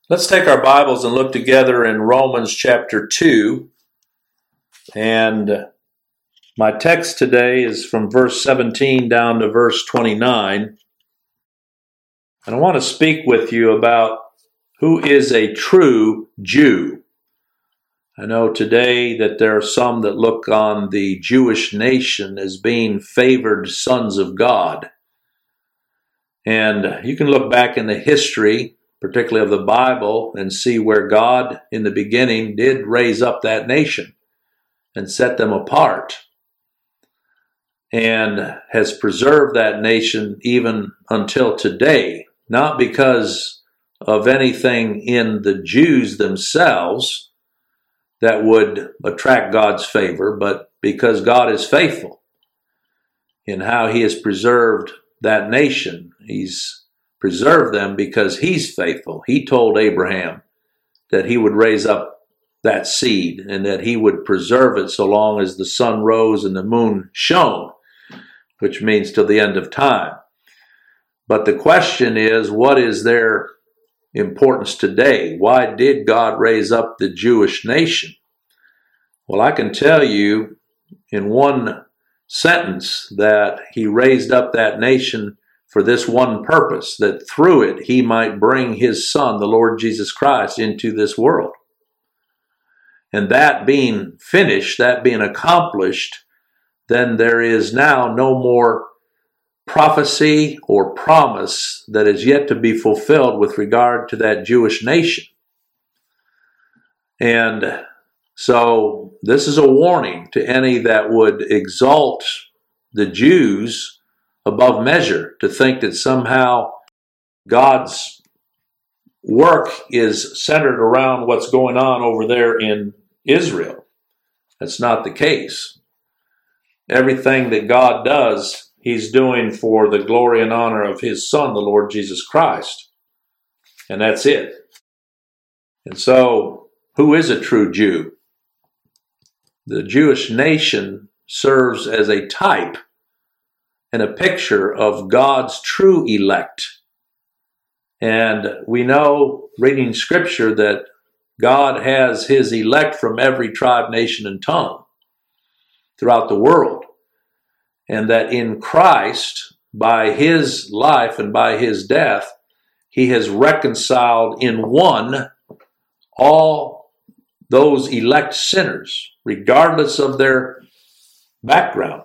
Let's take our Bibles and look together in Romans chapter 2. And my text today is from verse 17 down to verse 29. And I want to speak with you about who is a true Jew. I know today that there are some that look on the Jewish nation as being favored sons of God. And you can look back in the history, particularly of the Bible, and see where God in the beginning did raise up that nation and set them apart and has preserved that nation even until today, not because of anything in the Jews themselves that would attract God's favor, but because God is faithful in how He has preserved that nation. He's preserved them because He's faithful. He told Abraham that He would raise up that seed and that He would preserve it so long as the sun rose and the moon shone, which means till the end of time. But the question is, what is their importance today? Why did God raise up the Jewish nation? Well, I can tell you in one sentence that He raised up that nation for this one purpose, that through it He might bring His Son, the Lord Jesus Christ, into this world. And that being finished, that being accomplished, then there is now no more prophecy or promise that is yet to be fulfilled with regard to that Jewish nation. And so this is a warning to any that would exalt the Jews above measure, to think that somehow God's work is centered around what's going on over there in Israel. That's not the case. Everything that God does, He's doing for the glory and honor of His Son, the Lord Jesus Christ. And that's it. And so, who is a true Jew? The Jewish nation serves as a type and a picture of God's true elect. And we know, reading Scripture, that God has His elect from every tribe, nation, and tongue throughout the world. And that in Christ, by His life and by His death, He has reconciled in one all those elect sinners, regardless of their background.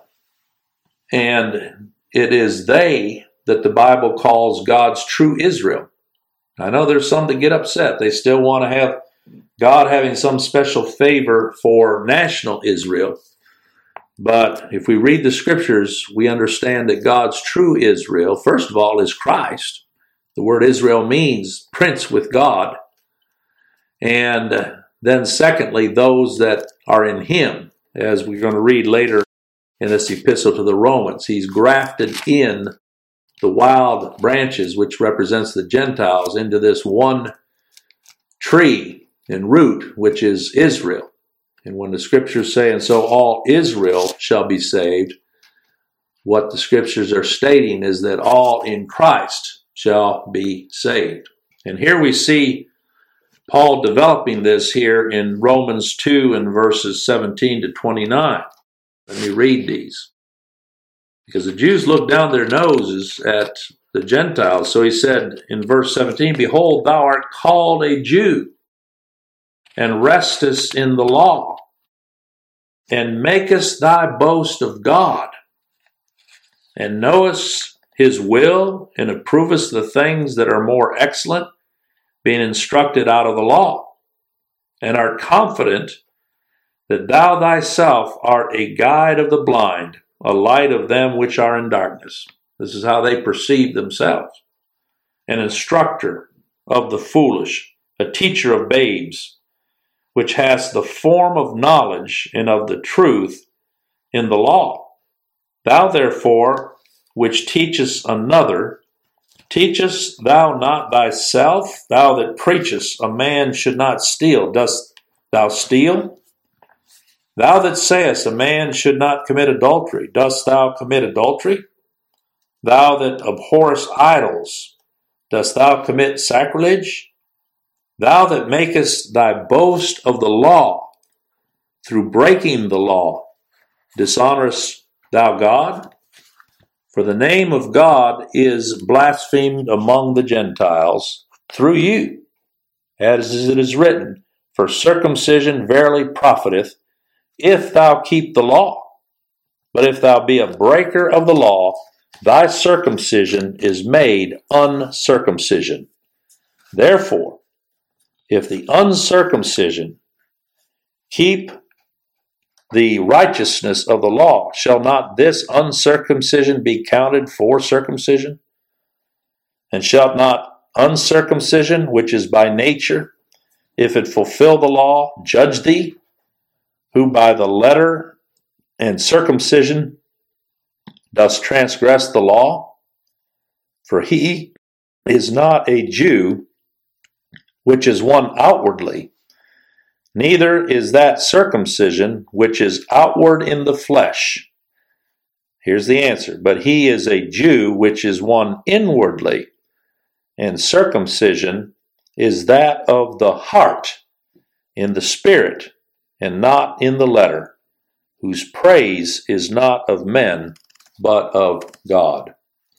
And it is they that the Bible calls God's true Israel. I know there's some that get upset. They still want to have God having some special favor for national Israel. But if we read the Scriptures, we understand that God's true Israel, first of all, is Christ. The word Israel means prince with God. And then secondly, those that are in Him, as we're going to read later in this epistle to the Romans. He's grafted in the wild branches, which represents the Gentiles, into this one tree and root, which is Israel. And when the Scriptures say, and so all Israel shall be saved, what the Scriptures are stating is that all in Christ shall be saved. And here we see Paul developing this here in Romans 2 and verses 17 to 29. Let me read these. Because the Jews looked down their noses at the Gentiles. So he said in verse 17, Behold, thou art called a Jew, and restest in the law, and makest thy boast of God, and knowest His will, and approvest the things that are more excellent, being instructed out of the law, and art confident that thou thyself art a guide of the blind, a light of them which are in darkness. This is how they perceive themselves. An instructor of the foolish, a teacher of babes, which hast the form of knowledge and of the truth in the law. Thou therefore, which teachest another, teachest thou not thyself? Thou that preachest a man should not steal, dost thou steal? Thou that sayest a man should not commit adultery, dost thou commit adultery? Thou that abhorrest idols, dost thou commit sacrilege? Thou that makest thy boast of the law, through breaking the law, dishonorest thou God? For the name of God is blasphemed among the Gentiles through you, as it is written, for circumcision verily profiteth, if thou keep the law. But if thou be a breaker of the law, thy circumcision is made uncircumcision. Therefore, if the uncircumcision keep the righteousness of the law, shall not this uncircumcision be counted for circumcision? And shall not uncircumcision, which is by nature, if it fulfill the law, judge thee, who by the letter and circumcision dost transgress the law? For he is not a Jew, which is one outwardly, neither is that circumcision which is outward in the flesh. Here's the answer. But he is a Jew which is one inwardly, and circumcision is that of the heart, in the spirit, and not in the letter, whose praise is not of men, but of God.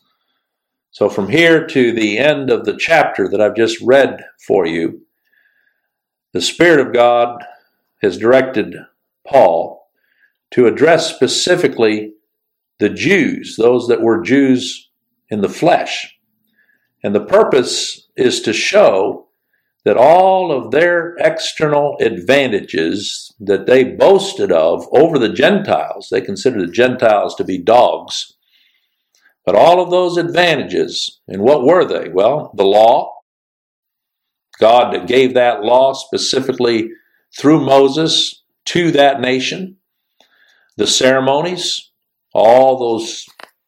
So from here to the end of the chapter that I've just read for you, the Spirit of God has directed Paul to address specifically the Jews, those that were Jews in the flesh. And the purpose is to show that all of their external advantages that they boasted of over the Gentiles, they considered the Gentiles to be dogs, but all of those advantages, and what were they? Well, the law. God gave that law specifically through Moses to that nation. The ceremonies, all those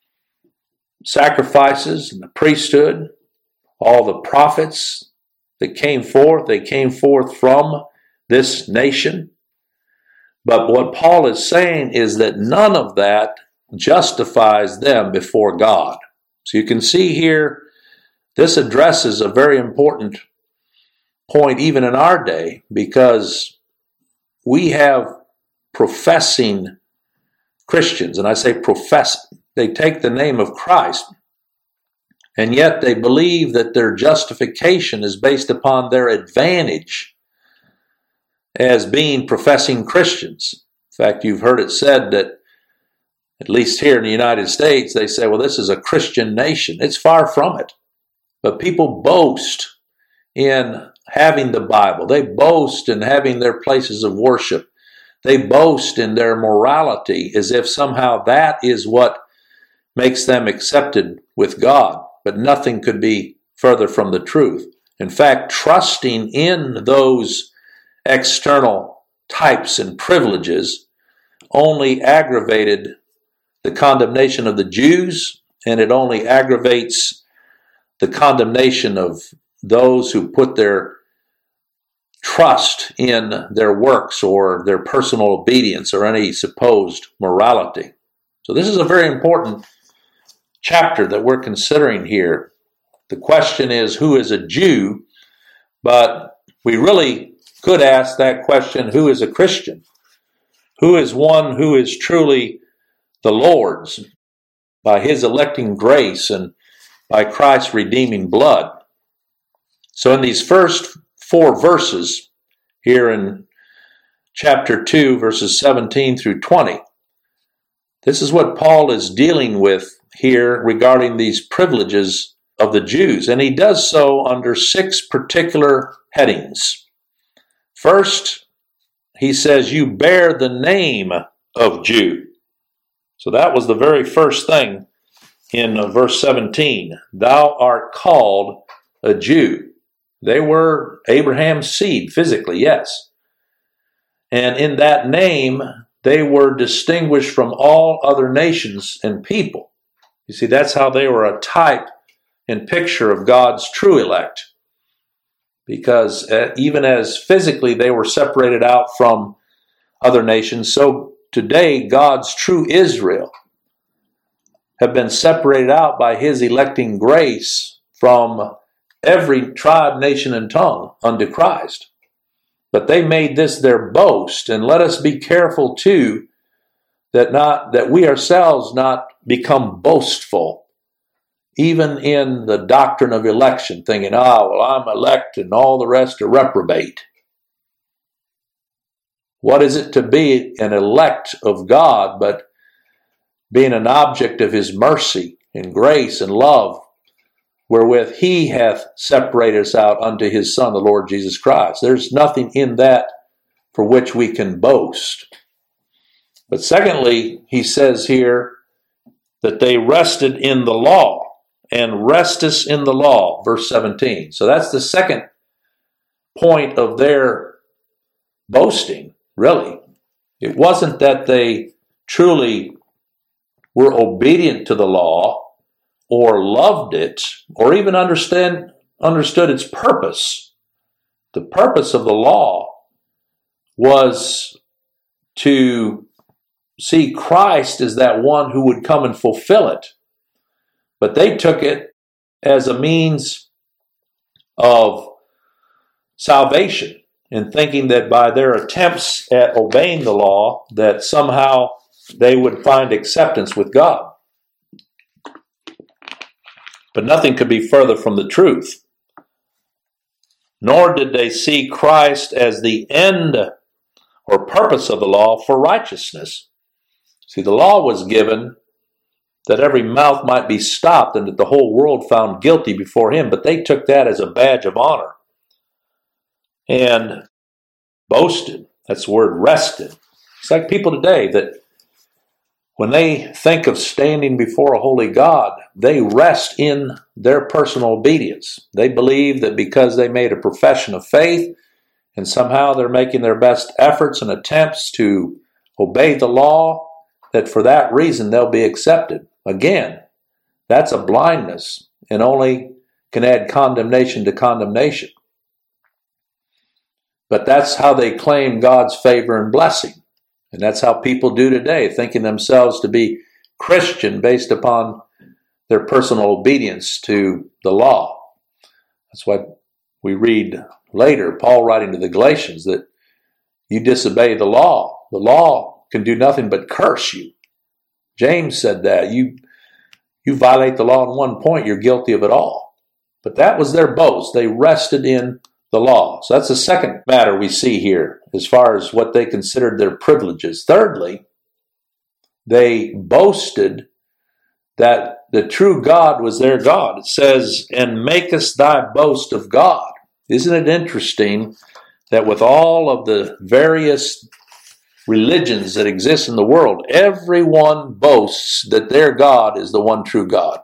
sacrifices, and the priesthood, all the prophets that came forth, they came forth from this nation. But what Paul is saying is that none of that justifies them before God. So you can see here, this addresses a very important point even in our day, because we have professing Christians, and I say profess, they take the name of Christ, and yet they believe that their justification is based upon their advantage as being professing Christians. In fact, you've heard it said that, at least here in the United States, they say, well, this is a Christian nation. It's far from it. But people boast in having the Bible. They boast in having their places of worship. They boast in their morality as if somehow that is what makes them accepted with God. But nothing could be further from the truth. In fact, trusting in those external types and privileges only aggravated the condemnation of the Jews, and it only aggravates the condemnation of those who put their trust in their works or their personal obedience or any supposed morality. So this is a very important chapter that we're considering here. The question is, who is a Jew? But we really could ask that question, who is a Christian? Who is one who is truly the Lord's by his electing grace and by Christ's redeeming blood? So in these first 4 verses here in chapter 2, verses 17 through 20, this is what Paul is dealing with here regarding these privileges of the Jews. And he does so under 6 particular headings. First, he says, you bear the name of Jew. So that was the very first thing in verse 17. Thou art called a Jew. They were Abraham's seed, physically, yes. And in that name, they were distinguished from all other nations and people. You see, that's how they were a type and picture of God's true elect. Because even as physically they were separated out from other nations, so today God's true Israel have been separated out by his electing grace from every tribe, nation, and tongue unto Christ. But they made this their boast, and let us be careful too that we ourselves not become boastful, even in the doctrine of election, thinking, well, I'm elect and all the rest are reprobate. What is it to be an elect of God but being an object of His mercy and grace and love, wherewith He hath separated us out unto His Son, the Lord Jesus Christ? There's nothing in that for which we can boast. But secondly, he says here that they rested in the law, and restest in the law, verse 17. So that's the second point of their boasting, really. It wasn't that they truly were obedient to the law or loved it or even understood its purpose. The purpose of the law was to see Christ as that one who would come and fulfill it. But they took it as a means of salvation, and thinking that by their attempts at obeying the law, that somehow they would find acceptance with God. But nothing could be further from the truth. Nor did they see Christ as the end or purpose of the law for righteousness. See, the law was given that every mouth might be stopped and that the whole world found guilty before Him, but they took that as a badge of honor and boasted. That's the word, rested. It's like people today that when they think of standing before a holy God, they rest in their personal obedience. They believe that because they made a profession of faith and somehow they're making their best efforts and attempts to obey the law, that for that reason they'll be accepted. Again, that's a blindness and only can add condemnation to condemnation. But that's how they claim God's favor and blessing. And that's how people do today, thinking themselves to be Christian based upon their personal obedience to the law. That's what we read later, Paul writing to the Galatians, that you disobey the law can do nothing but curse you. James said that. You violate the law in one point, you're guilty of it all. But that was their boast. They rested in the law. So that's the second matter we see here as far as what they considered their privileges. Thirdly, they boasted that the true God was their God. It says, and makest thy boast of God. Isn't it interesting that with all of the various religions that exist in the world, everyone boasts that their God is the one true God?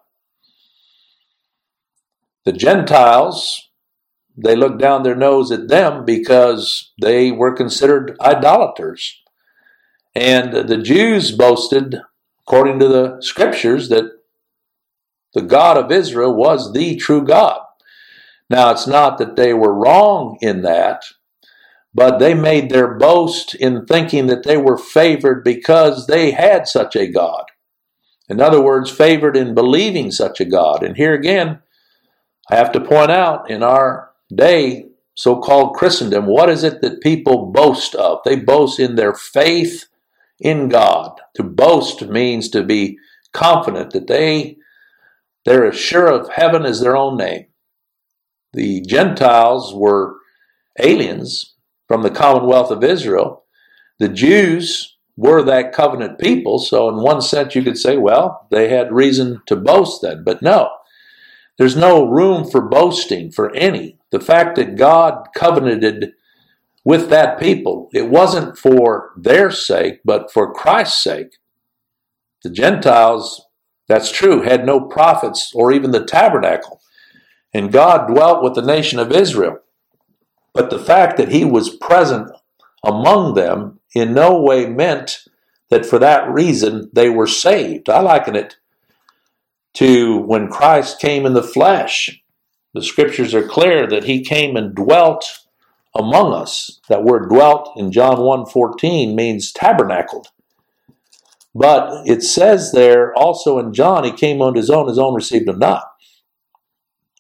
The Gentiles, they looked down their nose at them because they were considered idolaters. And the Jews boasted, according to the scriptures, that the God of Israel was the true God. Now, it's not that they were wrong in that, but they made their boast in thinking that they were favored because they had such a God. In other words, favored in believing such a God. And here again, I have to point out, in our day, so-called Christendom, what is it that people boast of? They boast in their faith in God. To boast means to be confident that they're as sure of heaven as their own name. The Gentiles were aliens from the commonwealth of Israel. The Jews were that covenant people, so in one sense you could say, well, they had reason to boast then. But no, there's no room for boasting for any. The fact that God covenanted with that people, it wasn't for their sake, but for Christ's sake. The Gentiles, that's true, had no prophets or even the tabernacle. And God dwelt with the nation of Israel. But the fact that He was present among them in no way meant that for that reason they were saved. I liken it to when Christ came in the flesh. The scriptures are clear that He came and dwelt among us. That word dwelt in John 1:14 means tabernacled. But it says there also in John, He came unto His own received Him not.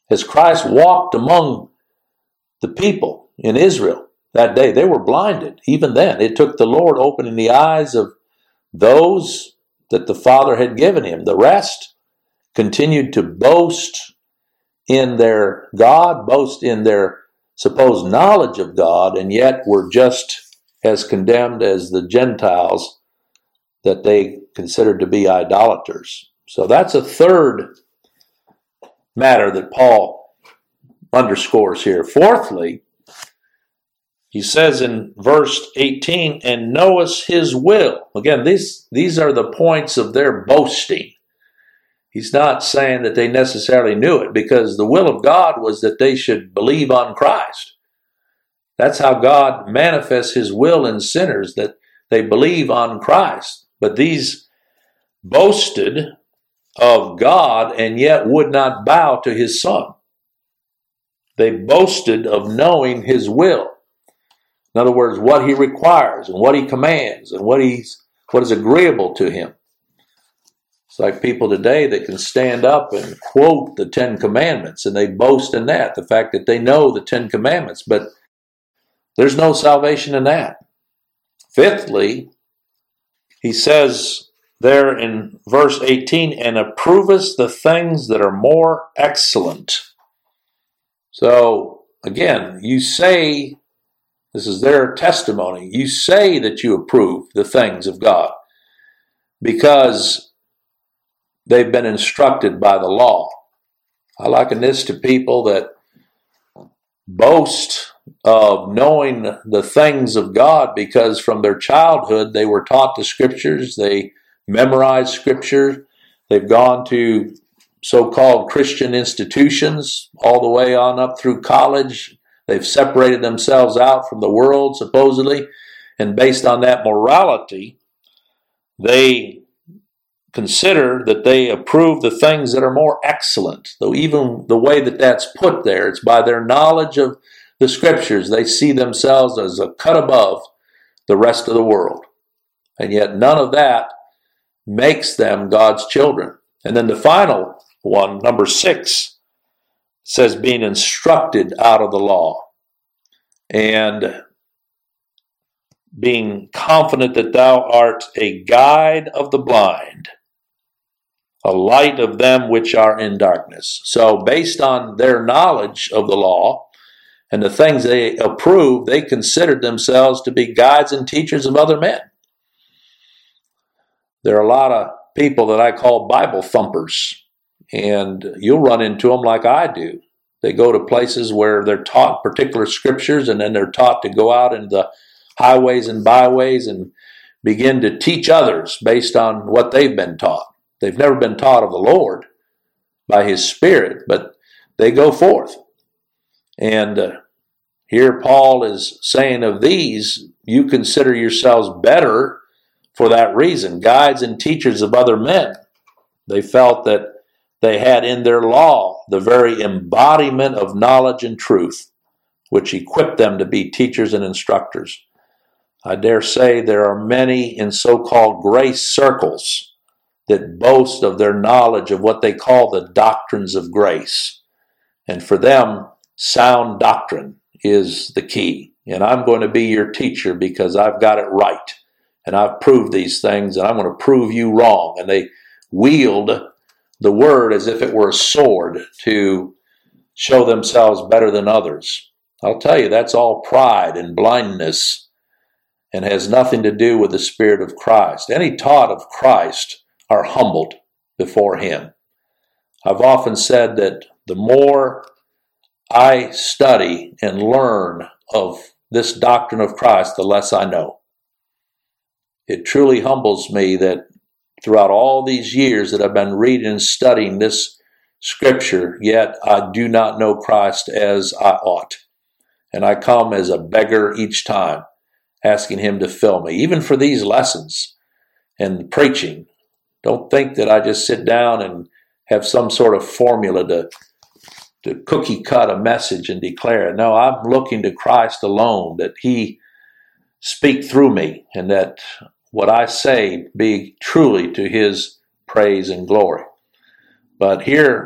As Christ walked among the people in Israel that day, they were blinded. Even then, it took the Lord opening the eyes of those that the Father had given him. The rest continued to boast in their God, boast in their supposed knowledge of God, and yet were just as condemned as the Gentiles that they considered to be idolaters. So that's a third matter that Paul underscores here. Fourthly, he says in verse 18, and knowest his will. Again, these are the points of their boasting. He's not saying that they necessarily knew it, because the will of God was that they should believe on Christ. That's how God manifests his will in sinners, that they believe on Christ. But these boasted of God and yet would not bow to his Son. They boasted of knowing his will. In other words, what he requires and what he commands and what is agreeable to him. It's like people today that can stand up and quote the Ten Commandments, and they boast in that, the fact that they know the Ten Commandments, but there's no salvation in that. Fifthly, he says there in verse 18, and approvest the things that are more excellent. So, again, you say, this is their testimony, you say that you approve the things of God because they've been instructed by the law. I liken this to people that boast of knowing the things of God because from their childhood they were taught the scriptures, they memorized scripture, they've gone to so-called Christian institutions all the way on up through college. They've separated themselves out from the world, supposedly, and based on that morality, they consider that they approve the things that are more excellent. Though even the way that that's put there, it's by their knowledge of the scriptures. They see themselves as a cut above the rest of the world. And yet none of that makes them God's children. And then the final one, number 6, says being instructed out of the law and being confident that thou art a guide of the blind, a light of them which are in darkness. So based on their knowledge of the law and the things they approved, they considered themselves to be guides and teachers of other men. There are a lot of people that I call Bible thumpers, and you'll run into them like I do. They go to places where they're taught particular scriptures, and then they're taught to go out into the highways and byways and begin to teach others based on what they've been taught. They've never been taught of the Lord by his Spirit, but they go forth. And here Paul is saying of these, you consider yourselves better for that reason, guides and teachers of other men. They felt that they had in their law the very embodiment of knowledge and truth, which equipped them to be teachers and instructors. I dare say there are many in so-called grace circles that boast of their knowledge of what they call the doctrines of grace. And for them, sound doctrine is the key. And I'm going to be your teacher because I've got it right. And I've proved these things, and I'm going to prove you wrong. And they wield the word as if it were a sword to show themselves better than others. I'll tell you, that's all pride and blindness and has nothing to do with the Spirit of Christ. Any taught of Christ are humbled before him. I've often said that the more I study and learn of this doctrine of Christ, the less I know. It truly humbles me that throughout all these years that I've been reading and studying this scripture, yet I do not know Christ as I ought. And I come as a beggar each time, asking him to fill me, even for these lessons and preaching. Don't think that I just sit down and have some sort of formula to cookie cut a message and declare it. No, I'm looking to Christ alone, that he speak through me, and that what I say be truly to his praise and glory. But here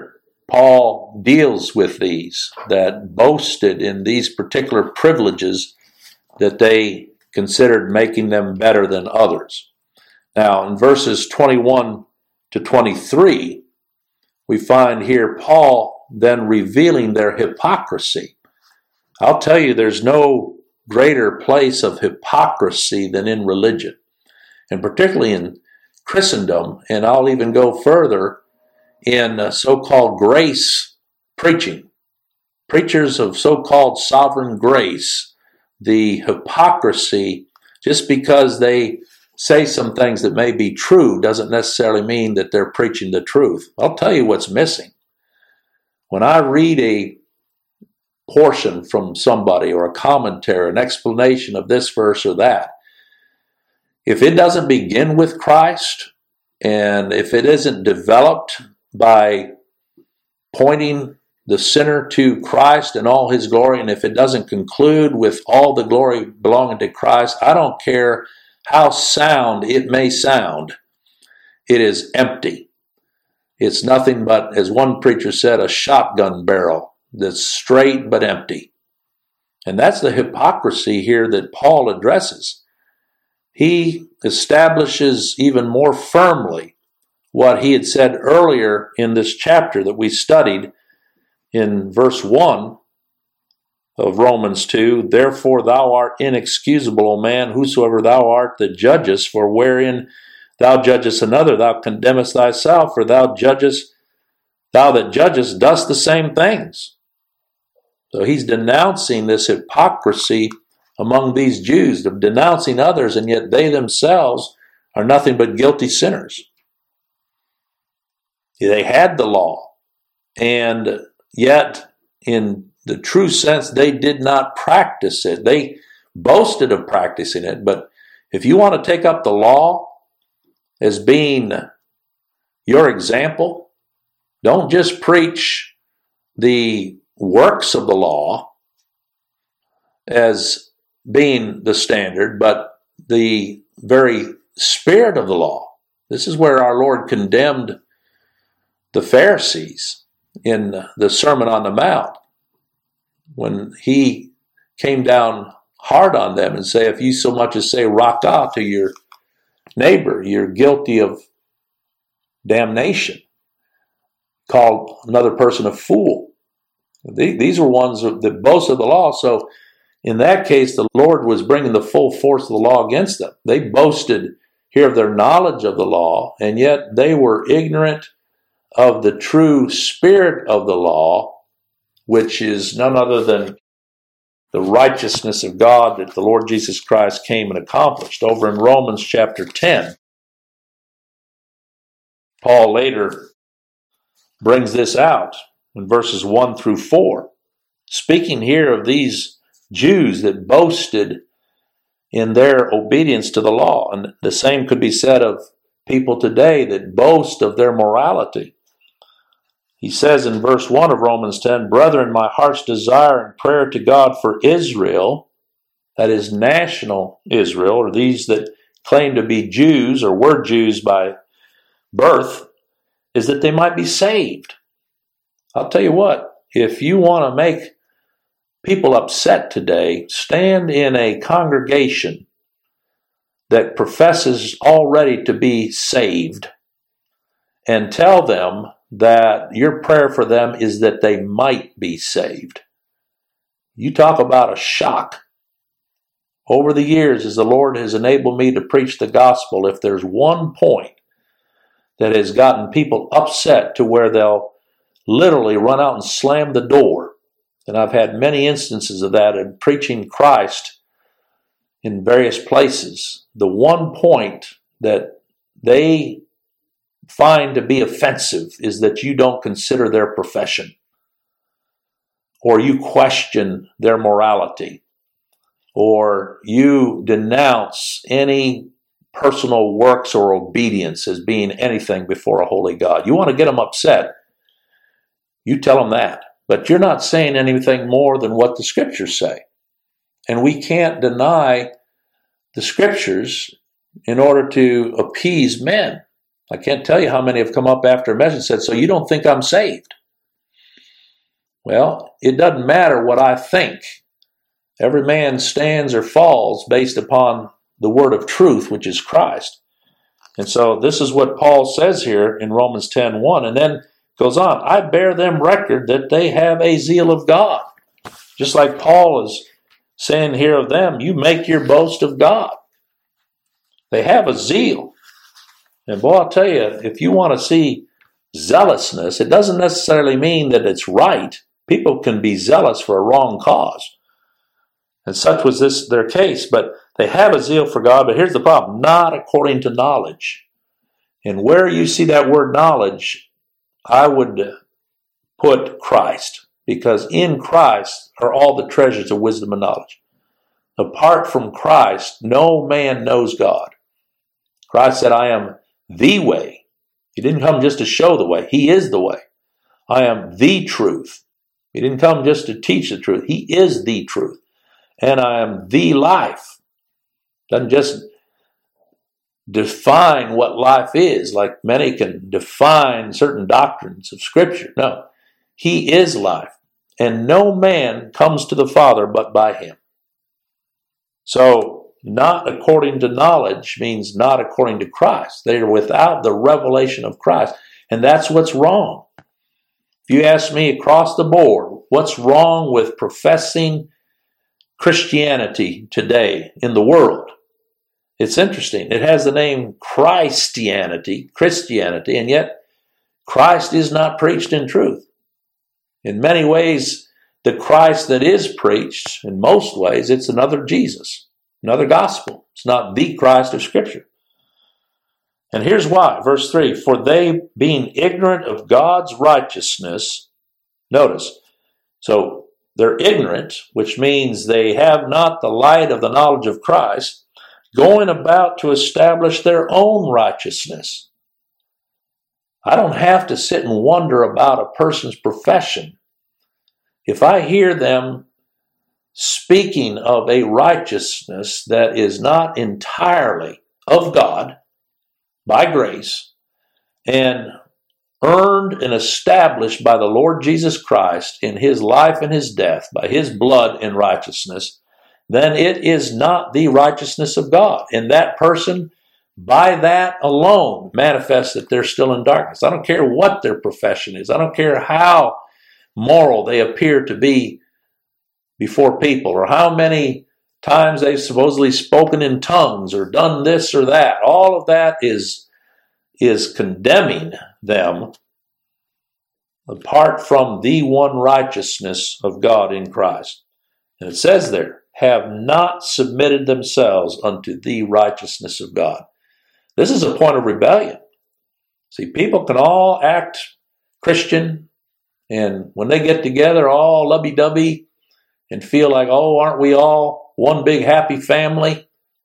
Paul deals with these that boasted in these particular privileges that they considered making them better than others. Now, in verses 21 to 23, we find here Paul then revealing their hypocrisy. I'll tell you, there's no greater place of hypocrisy than in religion, and particularly in Christendom, and I'll even go further in so-called grace preaching. Preachers of so-called sovereign grace, the hypocrisy, just because they say some things that may be true doesn't necessarily mean that they're preaching the truth. I'll tell you what's missing. When I read a portion from somebody or a commentary, an explanation of this verse or that, if it doesn't begin with Christ, and if it isn't developed by pointing the sinner to Christ and all his glory, and if it doesn't conclude with all the glory belonging to Christ, I don't care how sound it may sound, it is empty. It's nothing but, as one preacher said, a shotgun barrel that's straight but empty. And that's the hypocrisy here that Paul addresses. He establishes even more firmly what he had said earlier in this chapter that we studied in verse 1 of Romans 2. Therefore thou art inexcusable, O man, whosoever thou art that judgest, for wherein thou judgest another, thou condemnest thyself, for thou that judgest dost the same things. So he's denouncing this hypocrisy among these Jews, of denouncing others, and yet they themselves are nothing but guilty sinners. They had the law, and yet in the true sense they did not practice it. They boasted of practicing it, but if you want to take up the law as being your example, don't just preach the works of the law as being the standard, but the very spirit of the law. This is where our Lord condemned the Pharisees in the Sermon on the Mount, when he came down hard on them and say, if you so much as say rakah to your neighbor, you're guilty of damnation. Called another person a fool. These were ones that boasted the law. So in that case, the Lord was bringing the full force of the law against them. They boasted here of their knowledge of the law, and yet they were ignorant of the true spirit of the law, which is none other than the righteousness of God that the Lord Jesus Christ came and accomplished. Over in Romans chapter 10, Paul later brings this out in verses 1 through 4, speaking here of these Jews that boasted in their obedience to the law. And the same could be said of people today that boast of their morality. He says in verse 1 of Romans 10, Brethren, my heart's desire and prayer to God for Israel, that is national Israel, or these that claim to be Jews or were Jews by birth, is that they might be saved. I'll tell you what, if you want to make people upset today, stand in a congregation that professes already to be saved and tell them that your prayer for them is that they might be saved. You talk about a shock. Over the years, as the Lord has enabled me to preach the gospel, if there's one point that has gotten people upset to where they'll literally run out and slam the door, and I've had many instances of that in preaching Christ in various places, the one point that they find to be offensive is that you don't consider their profession, or you question their morality, or you denounce any personal works or obedience as being anything before a holy God. You want to get them upset, you tell them that. But you're not saying anything more than what the Scriptures say. And we can't deny the Scriptures in order to appease men. I can't tell you how many have come up after a message and said, so you don't think I'm saved? Well, it doesn't matter what I think. Every man stands or falls based upon the word of truth, which is Christ. And so this is what Paul says here in Romans 10:1, and then goes on, I bear them record that they have a zeal of God. Just like Paul is saying here of them, you make your boast of God. They have a zeal. And boy, I'll tell you, if you want to see zealousness, it doesn't necessarily mean that it's right. People can be zealous for a wrong cause. And such was this their case, but they have a zeal for God, but here's the problem, not according to knowledge. And where you see that word knowledge, I would put Christ, because in Christ are all the treasures of wisdom and knowledge. Apart from Christ, no man knows God. Christ said, I am the way. He didn't come just to show the way. He is the way. I am the truth. He didn't come just to teach the truth. He is the truth. And I am the life. Doesn't just define what life is, like many can define certain doctrines of Scripture. No, He is life. And no man comes to the Father but by Him. So, not according to knowledge means not according to Christ. They are without the revelation of Christ. And that's what's wrong. If you ask me across the board, what's wrong with professing Christianity today in the world? It's interesting. It has the name Christianity, and yet Christ is not preached in truth. In many ways, the Christ that is preached, in most ways, it's another Jesus, another gospel. It's not the Christ of Scripture. And here's why. Verse 3, for they being ignorant of God's righteousness, notice, so they're ignorant, which means they have not the light of the knowledge of Christ, going about to establish their own righteousness. I don't have to sit and wonder about a person's profession. If I hear them speaking of a righteousness that is not entirely of God, by grace, and earned and established by the Lord Jesus Christ in His life and His death, by His blood and righteousness, then it is not the righteousness of God. And that person, by that alone, manifests that they're still in darkness. I don't care what their profession is. I don't care how moral they appear to be before people, or how many times they've supposedly spoken in tongues or done this or that. All of that is condemning them apart from the one righteousness of God in Christ. And it says there, have not submitted themselves unto the righteousness of God. This is a point of rebellion. See, people can all act Christian, and when they get together, all lovey-dovey, and feel like, oh, aren't we all one big happy family?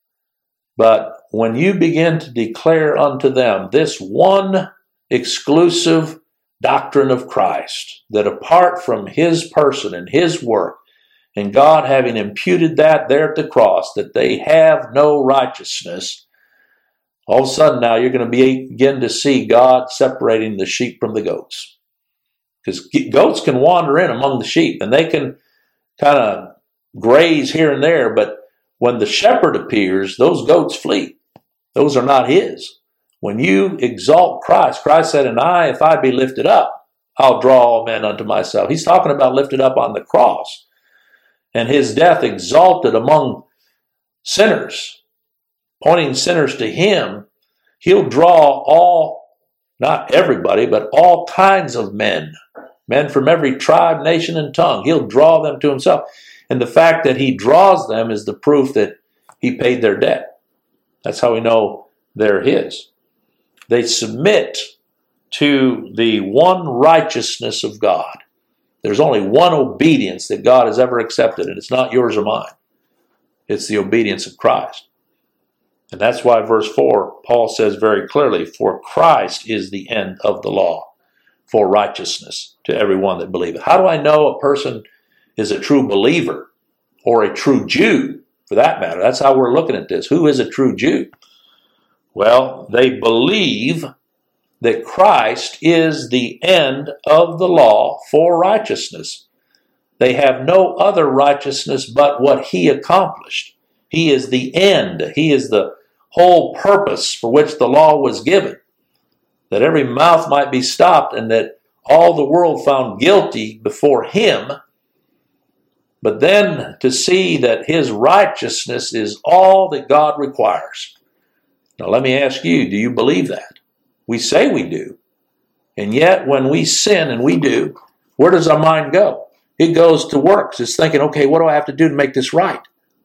But when you begin to declare unto them this one exclusive doctrine of Christ, that apart from His person and His work, and God having imputed that there at the cross, that they have no righteousness, all of a sudden now you're going to begin to see God separating the sheep from the goats. Because goats can wander in among the sheep, and they can kind of graze here and there, but when the shepherd appears, those goats flee. Those are not His. When you exalt Christ, Christ said, and I, if I be lifted up, I'll draw all men unto myself. He's talking about lifted up on the cross. And His death exalted among sinners, pointing sinners to Him. He'll draw all, not everybody, but all kinds of men from every tribe, nation, and tongue. He'll draw them to Himself. And the fact that He draws them is the proof that He paid their debt. That's how we know they're His. They submit to the one righteousness of God. There's only one obedience that God has ever accepted, and it's not yours or mine. It's the obedience of Christ. And that's why verse 4, Paul says very clearly, for Christ is the end of the law for righteousness to everyone that believeth. How do I know a person is a true believer or a true Jew, for that matter? That's how we're looking at this. Who is a true Jew? Well, they believe that Christ is the end of the law for righteousness. They have no other righteousness but what he accomplished. He is the end. He is the whole purpose for which the law was given, that every mouth might be stopped and that all the world found guilty before him, but then to see that his righteousness is all that God requires. Now let me ask you, do you believe that? We say we do. And yet when we sin, and we do, where does our mind go? It goes to works. It's thinking, okay, what do I have to do to make this right?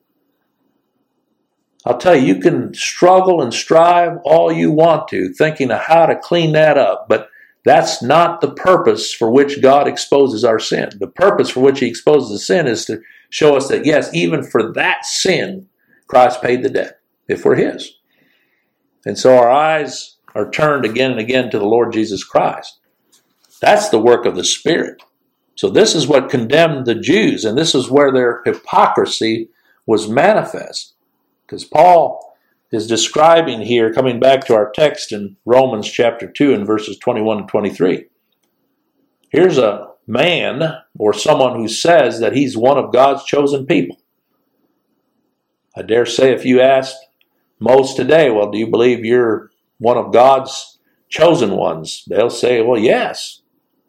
I'll tell you, you can struggle and strive all you want to, thinking of how to clean that up, but that's not the purpose for which God exposes our sin. The purpose for which he exposes the sin is to show us that, yes, even for that sin, Christ paid the debt, if we're his. And so our eyes are turned again and again to the Lord Jesus Christ. That's the work of the Spirit. So this is what condemned the Jews, and this is where their hypocrisy was manifest. Because Paul is describing here, coming back to our text in Romans chapter 2 and verses 21 and 23. Here's a man or someone who says that he's one of God's chosen people. I dare say if you asked most today, well, do you believe you're one of God's chosen ones? They'll say, well, yes.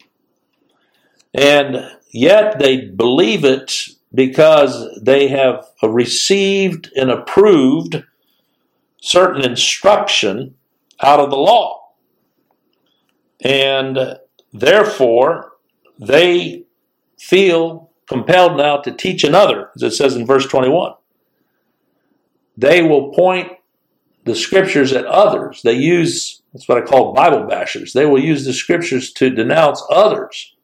And yet they believe it because they have received and approved certain instruction out of the law. And therefore, they feel compelled now to teach another, as it says in verse 21. They will point the scriptures at others. They use, that's what I call Bible bashers. They will use the scriptures to denounce others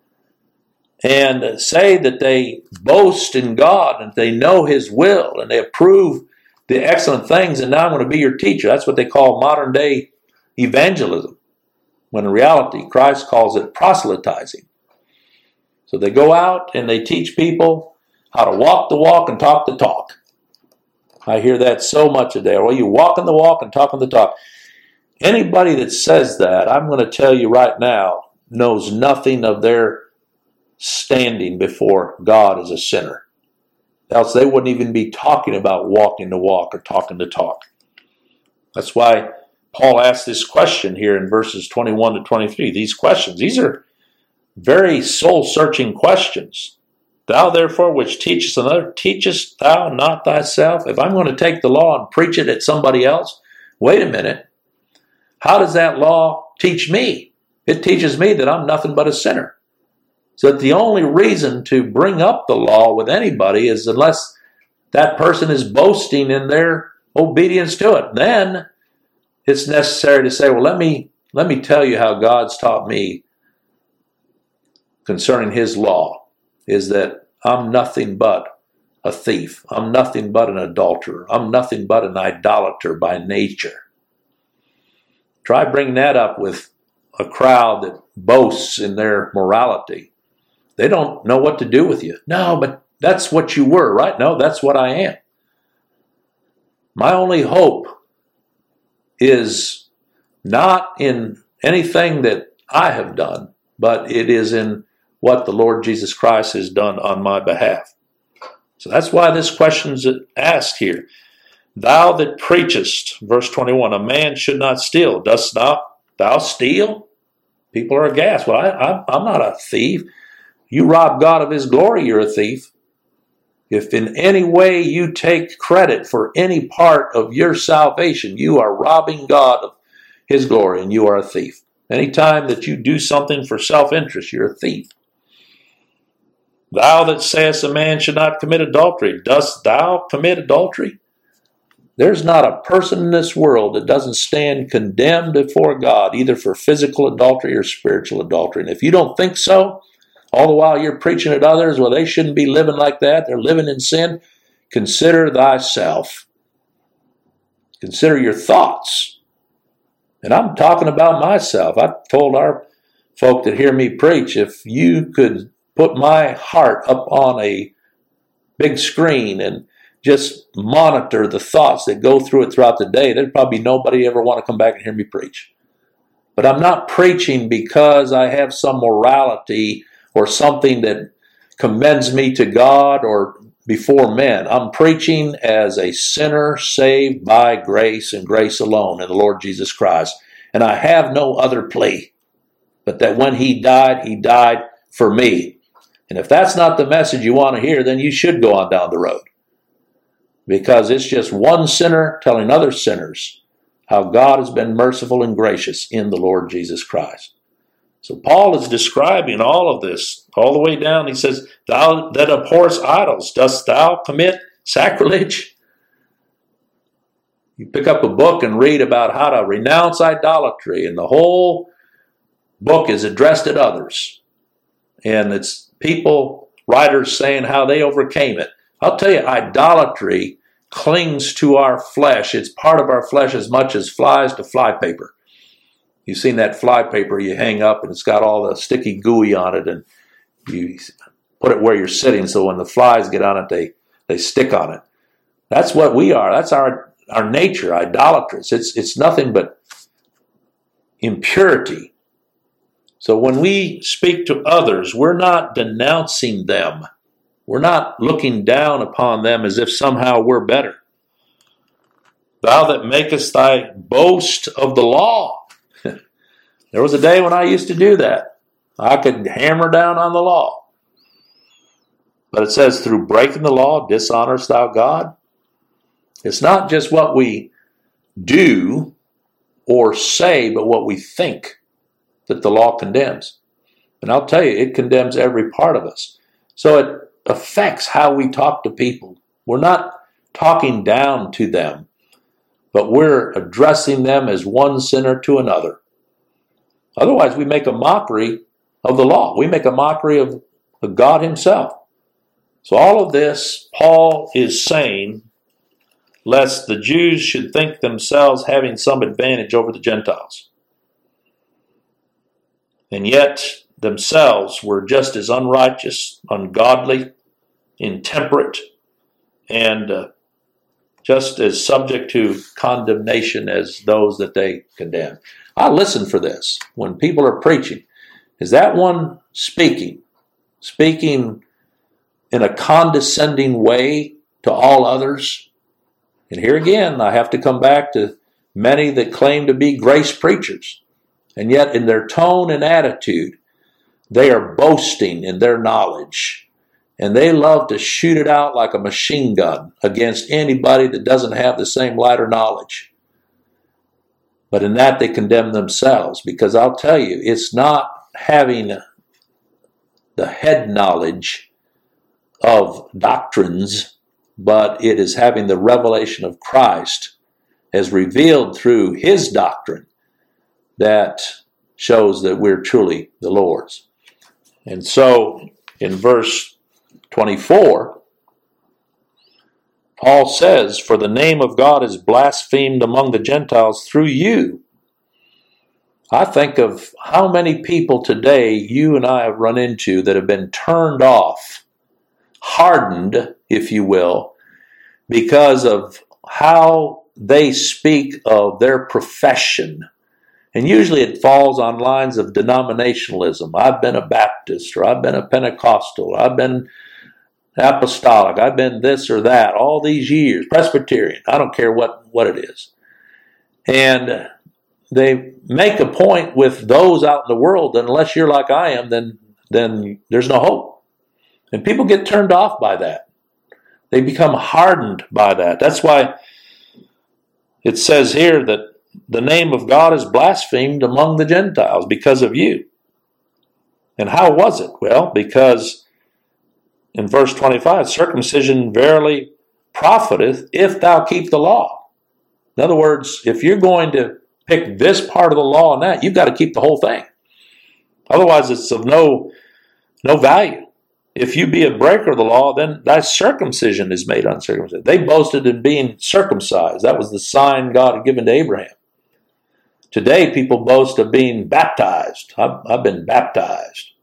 and say that they boast in God and they know his will and they approve the excellent things, and now I'm going to be your teacher. That's what they call modern day evangelism, when in reality Christ calls it proselytizing. So they go out and they teach people how to walk the walk and talk the talk. I hear that so much today. Well, you walking the walk and talking the talk. Anybody that says that, I'm going to tell you right now, knows nothing of their standing before God as a sinner. Else they wouldn't even be talking about walking the walk or talking the talk. That's why Paul asked this question here in verses 21 to 23. These questions, these are very soul-searching questions. Thou therefore which teachest another, teachest thou not thyself? If I'm going to take the law and preach it at somebody else, wait a minute. How does that law teach me? It teaches me that I'm nothing but a sinner. So that the only reason to bring up the law with anybody is unless that person is boasting in their obedience to it. Then it's necessary to say, well, let me tell you how God's taught me concerning his law, is that I'm nothing but a thief. I'm nothing but an adulterer. I'm nothing but an idolater by nature. Try bringing that up with a crowd that boasts in their morality. They don't know what to do with you. No, but that's what you were, right? No, that's what I am. My only hope is not in anything that I have done, but it is in what the Lord Jesus Christ has done on my behalf. So that's why this question's asked here. Thou that preachest, verse 21, a man should not steal. Dost thou steal? People are aghast. Well, I'm not a thief. You rob God of his glory, you're a thief. If in any way you take credit for any part of your salvation, you are robbing God of his glory and you are a thief. Anytime that you do something for self-interest, you're a thief. Thou that sayest a man should not commit adultery, dost thou commit adultery? There's not a person in this world that doesn't stand condemned before God, either for physical adultery or spiritual adultery. And if you don't think so, all the while you're preaching at others, well, they shouldn't be living like that. They're living in sin. Consider thyself. Consider your thoughts. And I'm talking about myself. I've told our folk that hear me preach, if you could put my heart up on a big screen and just monitor the thoughts that go through it throughout the day, there'd probably be nobody ever want to come back and hear me preach. But I'm not preaching because I have some morality or something that commends me to God or before men. I'm preaching as a sinner saved by grace and grace alone in the Lord Jesus Christ. And I have no other plea but that when He died for me. And if that's not the message you want to hear, then you should go on down the road. Because it's just one sinner telling other sinners how God has been merciful and gracious in the Lord Jesus Christ. So Paul is describing all of this, all the way down. He says, thou that abhorrest idols, dost thou commit sacrilege? You pick up a book and read about how to renounce idolatry, and the whole book is addressed at others. And it's people, writers saying how they overcame it. I'll tell you, idolatry clings to our flesh. It's part of our flesh as much as flies to flypaper. You've seen that flypaper you hang up and it's got all the sticky gooey on it, and you put it where you're sitting so when the flies get on it, they stick on it. That's what we are. That's our nature, idolatrous. It's nothing but impurity. So when we speak to others, we're not denouncing them. We're not looking down upon them as if somehow we're better. Thou that makest thy boast of the law. There was a day when I used to do that. I could hammer down on the law. But it says, through breaking the law, dishonorest thou God. It's not just what we do or say, but what we think that the law condemns. And I'll tell you, it condemns every part of us. So it affects how we talk to people. We're not talking down to them, but we're addressing them as one sinner to another. Otherwise, we make a mockery of the law. We make a mockery of God Himself. So all of this, Paul is saying, lest the Jews should think themselves having some advantage over the Gentiles. And yet, themselves were just as unrighteous, ungodly, intemperate, and just as subject to condemnation as those that they condemn. I listen for this when people are preaching. Is that one speaking in a condescending way to all others? And here again, I have to come back to many that claim to be grace preachers. And yet in their tone and attitude, they are boasting in their knowledge. And they love to shoot it out like a machine gun against anybody that doesn't have the same light or knowledge. But in that they condemn themselves, because I'll tell you, it's not having the head knowledge of doctrines, but it is having the revelation of Christ as revealed through His doctrine that shows that we're truly the Lord's. And so in verse 24, Paul says, for the name of God is blasphemed among the Gentiles through you. I think of how many people today you and I have run into that have been turned off, hardened, if you will, because of how they speak of their profession. And usually it falls on lines of denominationalism. I've been a Baptist, or I've been a Pentecostal, I've been apostolic, I've been this or that all these years, Presbyterian, I don't care what it is. And they make a point with those out in the world that unless you're like I am, then there's no hope. And people get turned off by that. They become hardened by that. That's why it says here that the name of God is blasphemed among the Gentiles because of you. And how was it? Well, because in verse 25, circumcision verily profiteth if thou keep the law. In other words, if you're going to pick this part of the law and that, you've got to keep the whole thing. Otherwise, it's of no value. If you be a breaker of the law, then thy circumcision is made uncircumcised. They boasted in being circumcised. That was the sign God had given to Abraham. Today, people boast of being baptized. I've been baptized.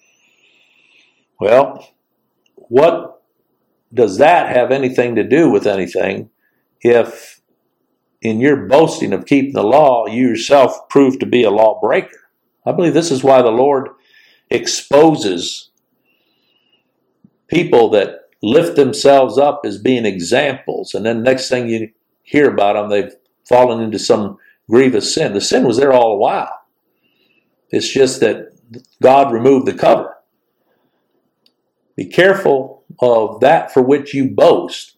Well, what does that have anything to do with anything if in your boasting of keeping the law, you yourself prove to be a lawbreaker? I believe this is why the Lord exposes people that lift themselves up as being examples, and then next thing you hear about them, they've fallen into some grievous sin. The sin was there all the while. It's just that God removed the cover. Be careful of that for which you boast.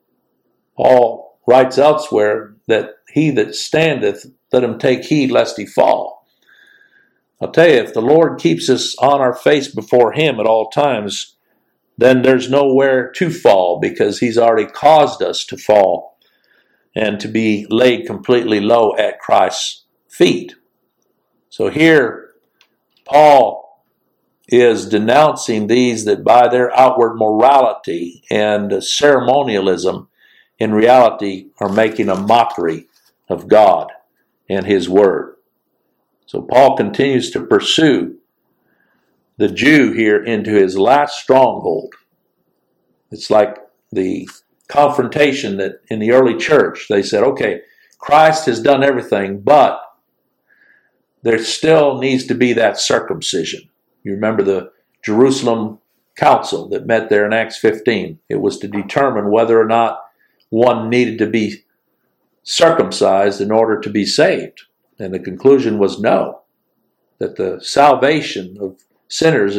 Paul writes elsewhere that he that standeth, let him take heed lest he fall. I'll tell you, if the Lord keeps us on our face before him at all times, then there's nowhere to fall, because he's already caused us to fall and to be laid completely low at Christ's feet. So here, Paul is denouncing these that by their outward morality and ceremonialism, in reality, are making a mockery of God and his word. So Paul continues to pursue the Jew here into his last stronghold. It's like the confrontation that in the early church, they said, okay, Christ has done everything, but there still needs to be that circumcision. You remember the Jerusalem council that met there in Acts 15. It was to determine whether or not one needed to be circumcised in order to be saved. And the conclusion was no, that the salvation of sinners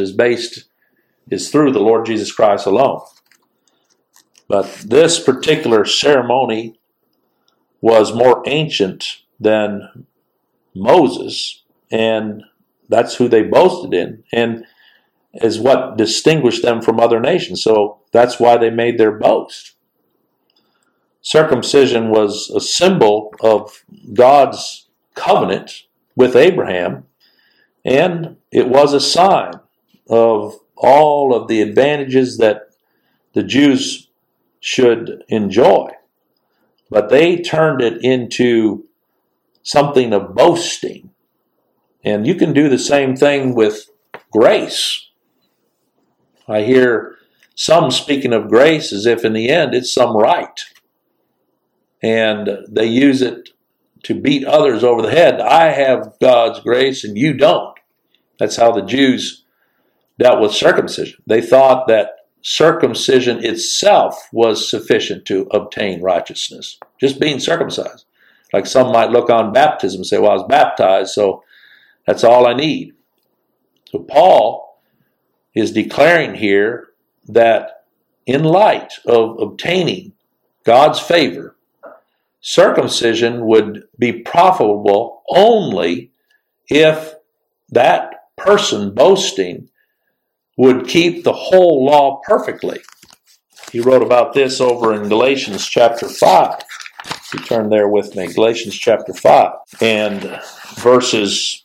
is through the Lord Jesus Christ alone. But this particular ceremony was more ancient than Moses, and that's who they boasted in, and is what distinguished them from other nations. So that's why they made their boast. Circumcision was a symbol of God's covenant with Abraham, and it was a sign of all of the advantages that the Jews should enjoy. But they turned it into something of boasting. And you can do the same thing with grace. I hear some speaking of grace as if in the end it's some right. And they use it to beat others over the head. I have God's grace and you don't. That's how the Jews dealt with circumcision. They thought that circumcision itself was sufficient to obtain righteousness. Just being circumcised. Like some might look on baptism and say, well, I was baptized, so that's all I need. So Paul is declaring here that in light of obtaining God's favor, circumcision would be profitable only if that person boasting would keep the whole law perfectly. He wrote about this over in Galatians chapter 5. If you turn there with me, Galatians chapter 5 and verses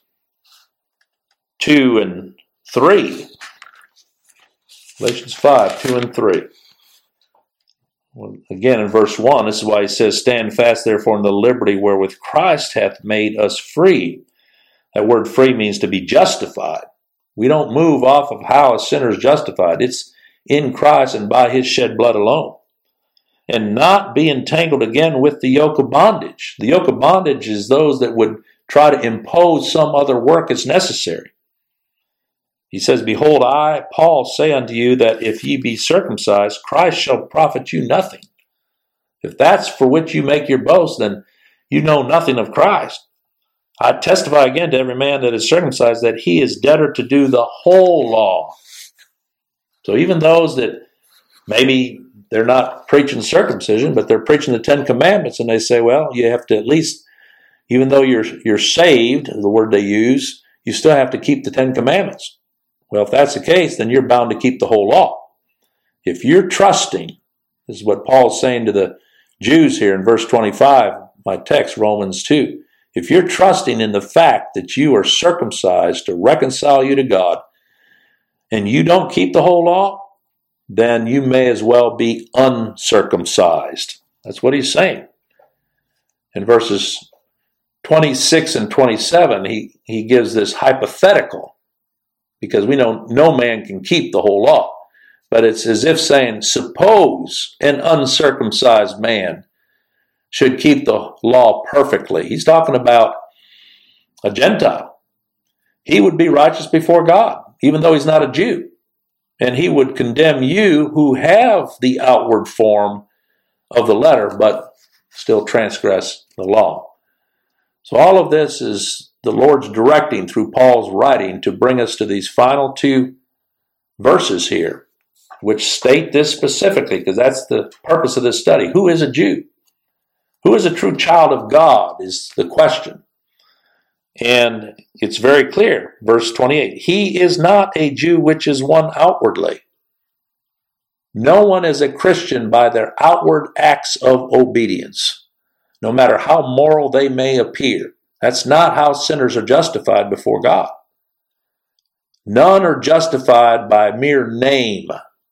2 and 3. Galatians 5, 2 and 3. Well, again, in verse 1, this is why he says, stand fast therefore in the liberty wherewith Christ hath made us free. That word free means to be justified. We don't move off of how a sinner is justified. It's in Christ and by his shed blood alone. And not be entangled again with the yoke of bondage. The yoke of bondage is those that would try to impose some other work as necessary. He says, behold, I, Paul, say unto you that if ye be circumcised, Christ shall profit you nothing. If that's for which you make your boast, then you know nothing of Christ. I testify again to every man that is circumcised that he is debtor to do the whole law. So even those that maybe they're not preaching circumcision, but they're preaching the Ten Commandments, and they say, well, you have to at least, even though you're saved, the word they use, you still have to keep the Ten Commandments. Well, if that's the case, then you're bound to keep the whole law. If you're trusting, this is what Paul's saying to the Jews here in verse 25, my text, Romans 2. If you're trusting in the fact that you are circumcised to reconcile you to God, and you don't keep the whole law, then you may as well be uncircumcised. That's what he's saying. In verses 26 and 27, he gives this hypothetical, because we know no man can keep the whole law. But it's as if saying, suppose an uncircumcised man should keep the law perfectly. He's talking about a Gentile. He would be righteous before God, even though he's not a Jew. And he would condemn you who have the outward form of the letter, but still transgress the law. So all of this is the Lord's directing through Paul's writing to bring us to these final two verses here, which state this specifically, because that's the purpose of this study. Who is a Jew? Who is a true child of God is the question. And it's very clear, verse 28, he is not a Jew which is one outwardly. No one is a Christian by their outward acts of obedience, no matter how moral they may appear. That's not how sinners are justified before God. None are justified by mere name.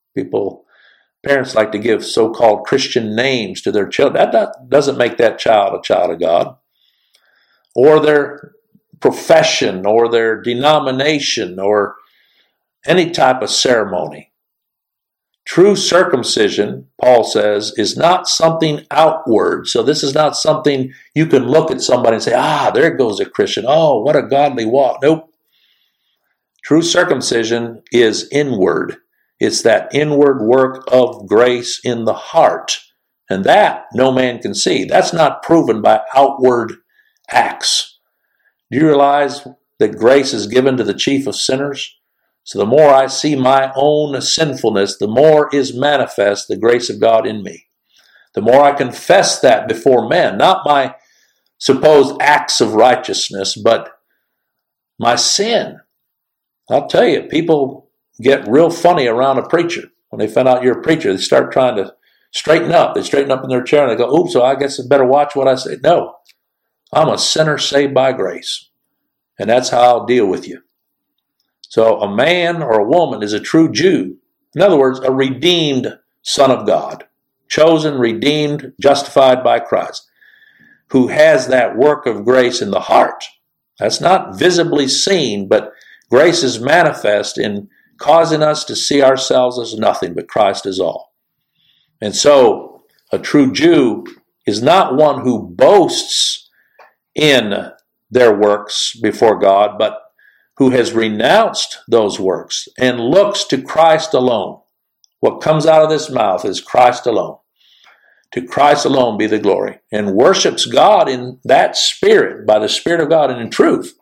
Parents like to give so-called Christian names to their children. That doesn't make that child a child of God. Or their profession, or their denomination, or any type of ceremony. True circumcision, Paul says, is not something outward. So this is not something you can look at somebody and say, there goes a Christian. Oh, what a godly walk. Nope. True circumcision is inward. It's that inward work of grace in the heart. And that no man can see. That's not proven by outward acts. Do you realize that grace is given to the chief of sinners? So the more I see my own sinfulness, the more is manifest the grace of God in me. The more I confess that before men, not my supposed acts of righteousness, but my sin. I'll tell you, people get real funny around a preacher. When they find out you're a preacher, they start trying to straighten up. They straighten up in their chair and they go, so I guess I better watch what I say. No, I'm a sinner saved by grace. And that's how I'll deal with you. So a man or a woman is a true Jew. In other words, a redeemed son of God. Chosen, redeemed, justified by Christ. Who has that work of grace in the heart. That's not visibly seen, but grace is manifest in causing us to see ourselves as nothing, but Christ is all. And so a true Jew is not one who boasts in their works before God, but who has renounced those works and looks to Christ alone. What comes out of this mouth is Christ alone. To Christ alone be the glory. And worships God in that spirit, by the Spirit of God and in truth.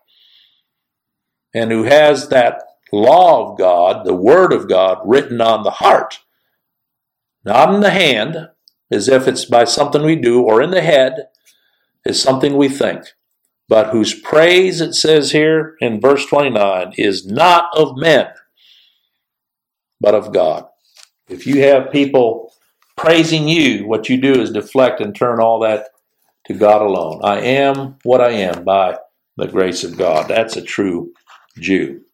And who has that law of God, the Word of God, written on the heart. Not in the hand, as if it's by something we do, or in the head, as something we think. But whose praise, it says here in verse 29, is not of men, but of God. If you have people praising you, what you do is deflect and turn all that to God alone. I am what I am by the grace of God. That's a true Jew.